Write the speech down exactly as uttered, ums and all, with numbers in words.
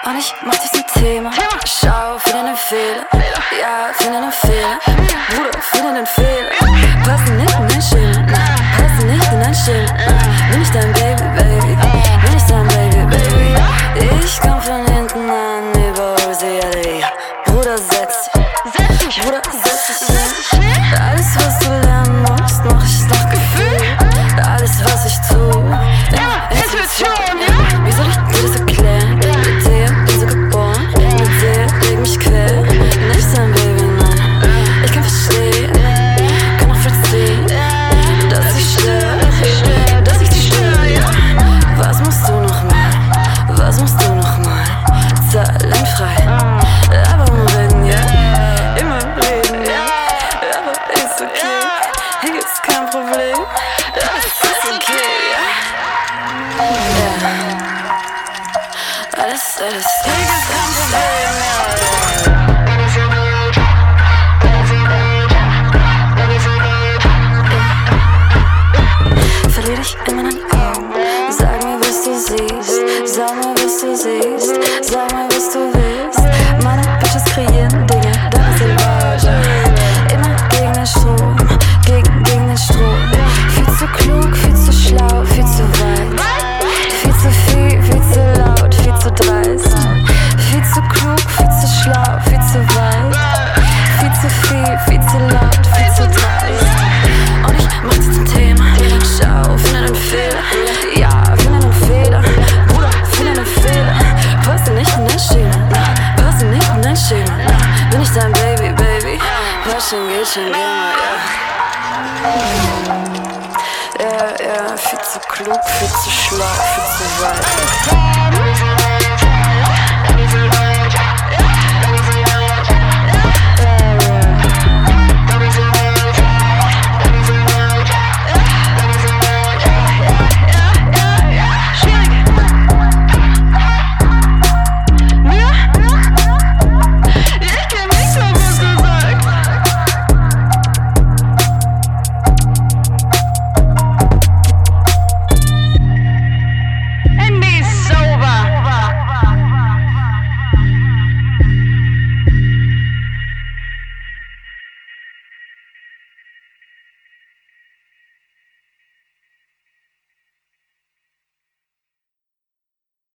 Und ich mach dich zum Thema. Schau, finde den Fehler. Ja, finde den Fehler. Bruder, finde den Fehler. Passen nicht in dein Schema. Passen nicht in dein Schema. Bin ich dein Baby, Baby. Bin ich dein Baby, Baby. Ich komm von hinten an, überhole sie alle. Bruder, setz dich. Bruder, setz dich hin. Alles, was du lernen musst, mach ich nach Gefühl. Alles, was ich tu, ja, Intuition, ja. Wie soll ich dir das erklären? Mit dir bin so geboren, mit dir leg mich quer. Nicht sein Baby, nein. Ich kann verstehen, kann auch verstehen, dass ich störe, dass ich dich störe, ja. Was musst du noch mal? Was musst du noch mal? Zahlenfrei, aber umreden, ja. Immer reden, ja. Aber ist okay, hier gibt's kein Problem. Das ist okay, ja. Ja. Alles, alles, hier gibt's kein Problem, ja. Verlier dich in meinen Augen. Sag mir, was du siehst. Sag mir, was du siehst. Sag mir, was du willst. Meine Bitches kreieren Dinge, deine Silvage. Immer gegen den Strom, gegen, gegen den Strom. Viel zu klug, viel zu schlau, viel zu weit. Viel zu viel, viel zu laut, viel zu dreist. Viel zu klug, viel zu schlau, viel zu weit. Viel zu viel, viel zu laut, viel zu dreist. Und ich mach dich zum Thema. Schau, finde den Fehler. Ja, finde den Fehler. Bruder, finde den Fehler. Passt nicht in dein Schema. Passt nicht in dein Schema. Bin ich dein Baby, Baby. Was schon geht, schon geh mal, ja. Ja, ja, viel zu klug, viel zu schlau, viel zu weit.